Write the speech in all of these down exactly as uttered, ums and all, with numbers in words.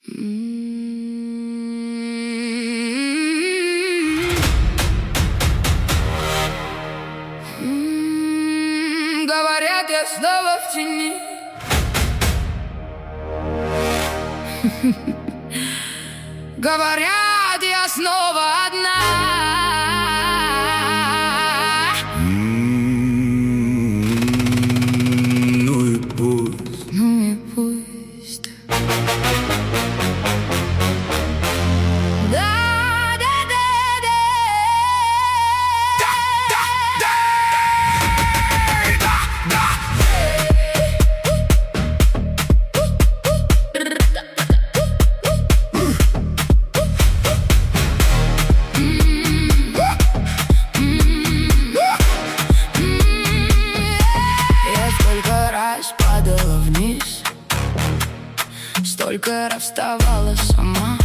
Говорят, я снова в тени. Говорят, я снова одна. Ну и пусть. Ну и пусть. Да, да, да, да. Да, да, да, да, Я сколько раз падала вниз, столько раз вставала сама.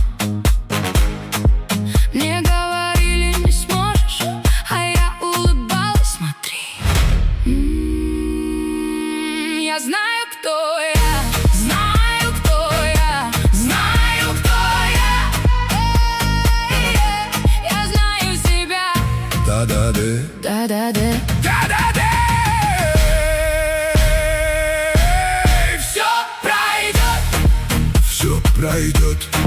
Мне говорили, не сможешь, а я улыбалась, смотри. М-м-м, Я знаю, кто я, знаю, кто я, знаю, кто я. Эй-эй, Я знаю себя. да-да-да. Да-да-да. Да-да-да. Все пройдет. Все пройдет.